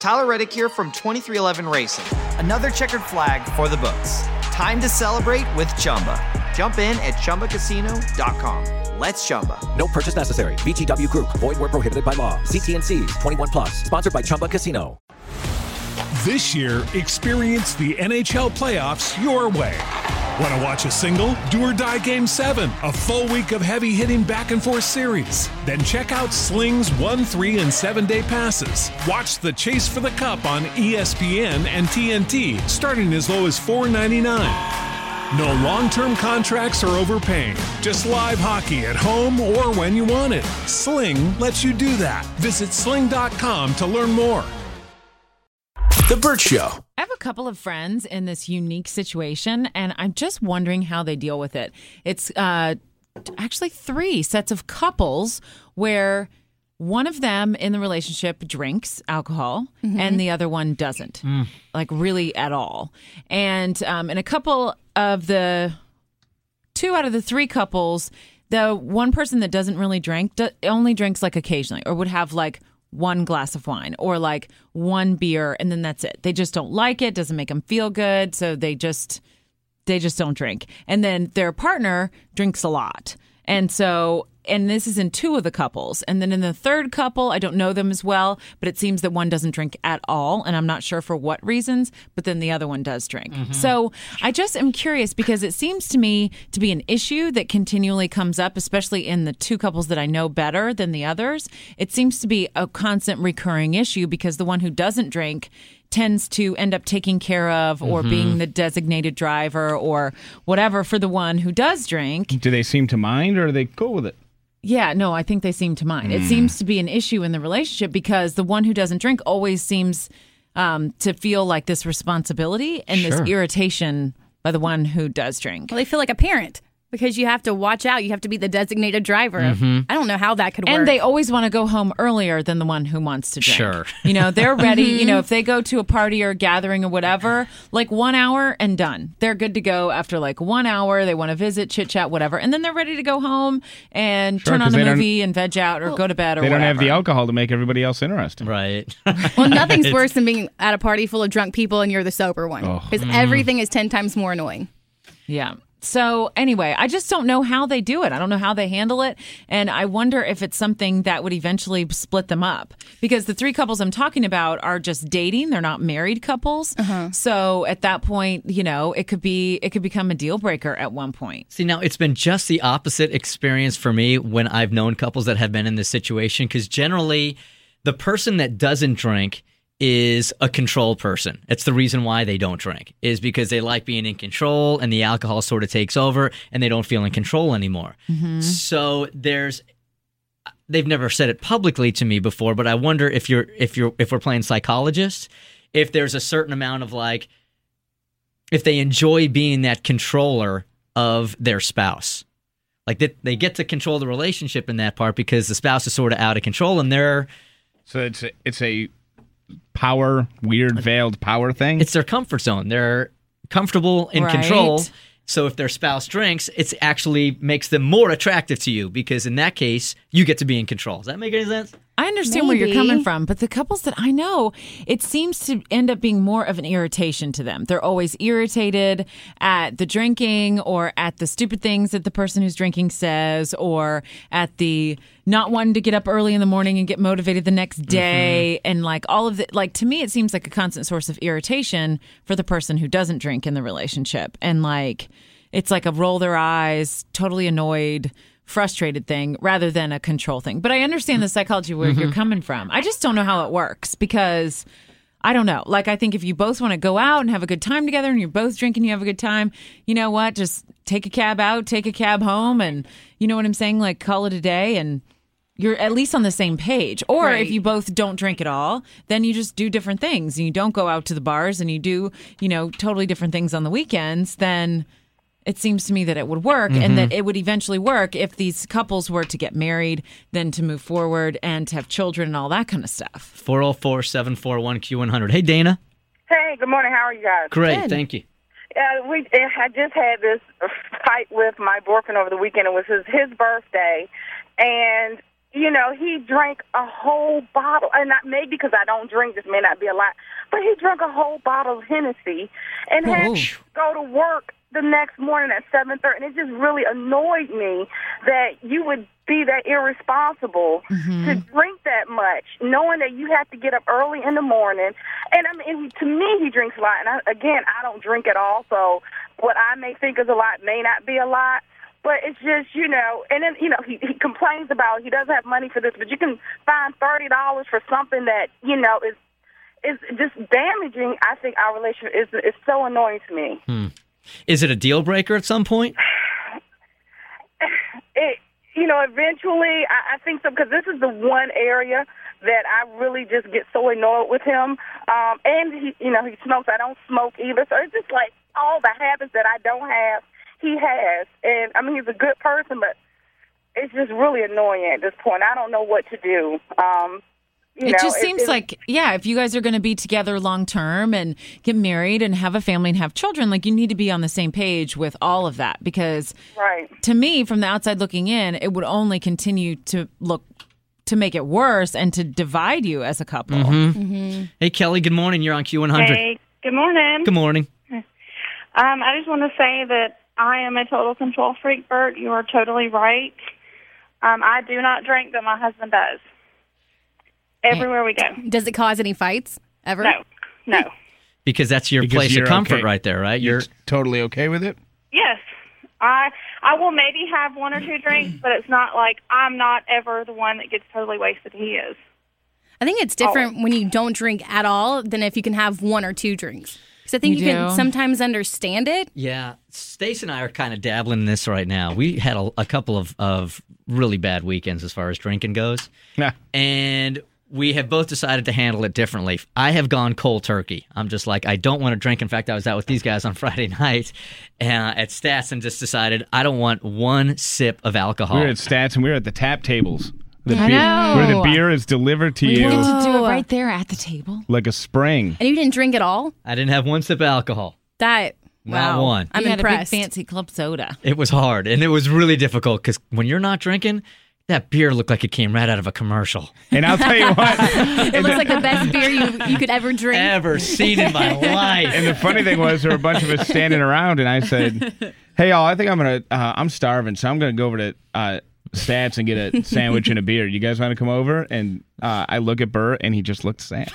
Tyler Reddick here from 2311 Racing. Another checkered flag for the books. Time to celebrate with Chumba. Jump in at ChumbaCasino.com. Let's Chumba. No purchase necessary. VGW Group. Void where prohibited by law. See T&Cs. 21 plus. Sponsored by Chumba Casino. This year, experience the NHL playoffs your way. Want to watch a single? Do or Die Game 7, a full week of heavy-hitting back-and-forth series. Then check out Sling's 1, 3, and 7-day passes. Watch the Chase for the Cup on ESPN and TNT, starting as low as $4.99. No long-term contracts or overpaying. Just live hockey at home or when you want it. Sling lets you do that. Visit sling.com to learn more. The Burt Show. I have a couple of friends in this unique situation, and I'm just wondering how they deal with it. It's actually 3 sets of couples where one of them in the relationship drinks alcohol and the other one doesn't, like really at all. And in a couple of the 2 out of the 3 couples, the one person that doesn't really drink only drinks like occasionally, or would have like 1 glass of wine or like 1 beer, and then that's it. They just don't like it, doesn't make them feel good, so they just don't drink. And then their partner drinks a lot. And this is in 2 of the couples. And then in the 3rd couple, I don't know them as well, but it seems that one doesn't drink at all. And I'm not sure for what reasons, but then the other one does drink. So I just am curious because it seems to me to be an issue that continually comes up, especially in the 2 couples that I know better than the others. It seems to be a constant recurring issue because the one who doesn't drink tends to end up taking care of or being the designated driver or whatever for the one who does drink. Do they seem to mind or are they cool with it? Yeah, no, I think they seem to mind. It seems to be an issue in the relationship because the one who doesn't drink always seems to feel like this responsibility and this irritation by the one who does drink. Well, they feel like a parent. Because you have to watch out. You have to be the designated driver. I don't know how that could work. And they always want to go home earlier than the one who wants to drink. Sure. You know, they're ready. You know, if they go to a party or a gathering or whatever, like 1 hour and done. They're good to go after like 1 hour. They want to visit, chit chat, whatever. And then they're ready to go home and turn on a movie and veg out or go to bed or whatever. They don't have the alcohol to make everybody else interested. Right. Well, nothing's worse than being at a party full of drunk people and you're the sober one. Because everything is 10 times more annoying. Yeah. So anyway, I just don't know how they do it. I don't know how they handle it. And I wonder if it's something that would eventually split them up. Because the 3 couples I'm talking about are just dating. They're not married couples. So at that point, you know, it could become a deal breaker at one point. See, now it's been just the opposite experience for me when I've known couples that have been in this situation. Because generally, the person that doesn't drink is a control person. It's the reason why they don't drink, is because they like being in control and the alcohol sort of takes over and they don't feel in control anymore. So they've never said it publicly to me before, but I wonder if we're playing psychologist, if there's a certain amount of like, if they enjoy being that controller of their spouse. Like they get to control the relationship in that part because the spouse is sort of out of control and they're... So it's a power, weird veiled power thing. It's their comfort zone. They're comfortable in control. So if their spouse drinks, it actually makes them more attractive to you because in that case, you get to be in control. Does that make any sense? I understand where you're coming from, but the couples that I know, it seems to end up being more of an irritation to them. They're always irritated at the drinking or at the stupid things that the person who's drinking says or at the not wanting to get up early in the morning and get motivated the next day. And like all of it, like to me, it seems like a constant source of irritation for the person who doesn't drink in the relationship. And like, it's like a roll their eyes, totally annoyed, frustrated thing rather than a control thing. But I understand the psychology where you're coming from. I just don't know how it works because I don't know. Like, I think if you both want to go out and have a good time together and you're both drinking, you have a good time, you know what? Just take a cab out, take a cab home, and you know what I'm saying? Like, call it a day and you're at least on the same page. Or if you both don't drink at all, then you just do different things and you don't go out to the bars and you do, you know, totally different things on the weekends, then it seems to me that it would work and that it would eventually work if these couples were to get married, then to move forward and to have children and all that kind of stuff. 404-741-Q100. Hey, Dana. Hey, good morning. How are you guys? Great, thank you. I just had this fight with my boyfriend over the weekend. It was his birthday, and he drank a whole bottle, and maybe because I don't drink, this may not be a lot, but he drank a whole bottle of Hennessy and had to go to work the next morning at 7:30, and it just really annoyed me that you would be that irresponsible to drink that much, knowing that you have to get up early in the morning. And to me, he drinks a lot, and I don't drink at all, so what I may think is a lot may not be a lot. But it's just, and then, he complains about he doesn't have money for this, but you can find $30 for something that, is just damaging. I think our relationship is so annoying to me. Is it a deal breaker at some point? Eventually, I think so, because this is the one area that I really just get so annoyed with him. And he smokes. I don't smoke either. So it's just like all the habits that I don't have, he has. And he's a good person, but it's just really annoying at this point. I don't know what to do. It just seems like, if you guys are going to be together long term and get married and have a family and have children, like, you need to be on the same page with all of that, because to me, from the outside looking in, it would only continue to make it worse and to divide you as a couple. Hey, Kelly, good morning. You're on Q100. Hey, good morning. Good morning. I just want to say that I am a total control freak, Bert. You are totally right. I do not drink, but my husband does. Everywhere we go. Does it cause any fights ever? No. Because that's your place of comfort right there, right? You're totally okay with it? Yes. I will maybe have one or two drinks, but it's not like I'm not ever the one that gets totally wasted. He is. I think it's different when you don't drink at all than if you can have one or two drinks. Because I think you can sometimes understand it. Yeah. Stace and I are kind of dabbling in this right now. We had a couple of really bad weekends as far as drinking goes. Yeah. And we have both decided to handle it differently. I have gone cold turkey. I'm just like, I don't want to drink. In fact, I was out with these guys on Friday night at Stats and just decided I don't want one sip of alcohol. We were at Stats and we were at the tap tables. I know. Where the beer is delivered to you. You get to do it right there at the table. Like a spring. And you didn't drink at all? I didn't have one sip of alcohol. Not one. I'm you impressed. Had a big fancy club soda. It was hard, and it was really difficult because when you're not drinking, that beer looked like it came right out of a commercial. And I'll tell you what. It looks like the best beer you could ever drink. Ever seen in my life. And the funny thing was, there were a bunch of us standing around, and I said, hey, y'all, I think I'm starving, so I'm going to go over to Stats and get a sandwich and a beer. You guys want to come over? And I look at Burr, and he just looked sad.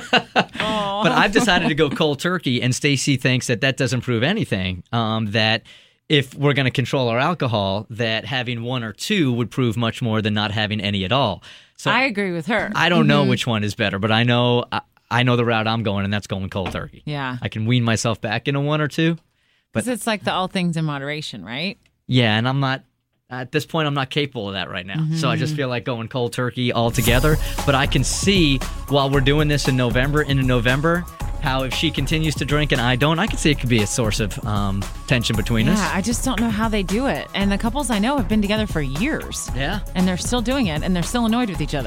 But I've decided to go cold turkey, and Stacy thinks that doesn't prove anything, that if we're going to control our alcohol, that having one or two would prove much more than not having any at all. So I agree with her. I don't know which one is better, but I know the route I'm going, and that's going cold turkey. Yeah. I can wean myself back into one or two. Because it's like the all things in moderation, right? Yeah, and I'm not, at this point, I'm not capable of that right now. So I just feel like going cold turkey altogether. But I can see, while we're doing this into November, how if she continues to drink and I don't, I can see it could be a source of tension between us. Yeah, I just don't know how they do it. And the couples I know have been together for years. Yeah. And they're still doing it, and they're still annoyed with each other.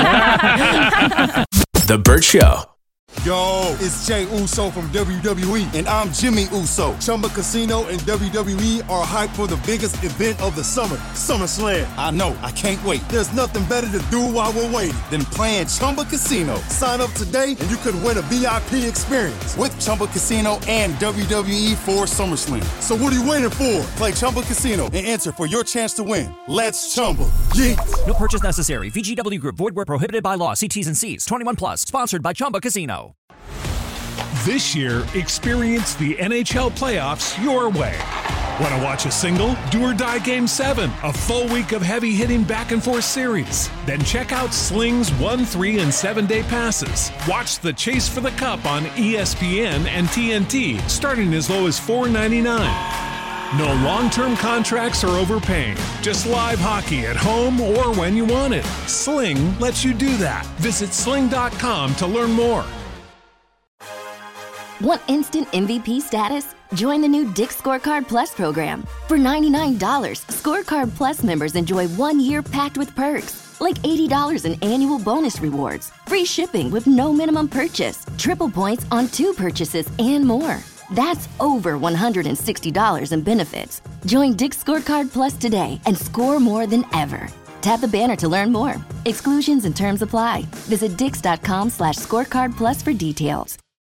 The Bert Show. Yo, it's Jay Uso from WWE, and I'm Jimmy Uso. Chumba Casino and WWE are hyped for the biggest event of the summer, SummerSlam. I know, I can't wait. There's nothing better to do while we're waiting than playing Chumba Casino. Sign up today, and you could win a VIP experience with Chumba Casino and WWE for SummerSlam. So what are you waiting for? Play Chumba Casino and enter for your chance to win. Let's Chumba. Yeah. No purchase necessary. VGW Group. Void where prohibited by law. See T's and C's. 21 plus. Sponsored by Chumba Casino. This year, experience the NHL playoffs your way. Want to watch a single? Do or Die Game 7, a full week of heavy-hitting back-and-forth series. Then check out Sling's 1, 3, and 7-day passes. Watch the Chase for the Cup on ESPN and TNT, starting as low as $4.99. No long-term contracts or overpaying. Just live hockey at home or when you want it. Sling lets you do that. Visit sling.com to learn more. Want instant MVP status? Join the new Dick's Scorecard Plus program. For $99, Scorecard Plus members enjoy 1 year packed with perks, like $80 in annual bonus rewards, free shipping with no minimum purchase, triple points on 2 purchases, and more. That's over $160 in benefits. Join Dick's Scorecard Plus today and score more than ever. Tap the banner to learn more. Exclusions and terms apply. Visit Dix.com/scorecard plus for details.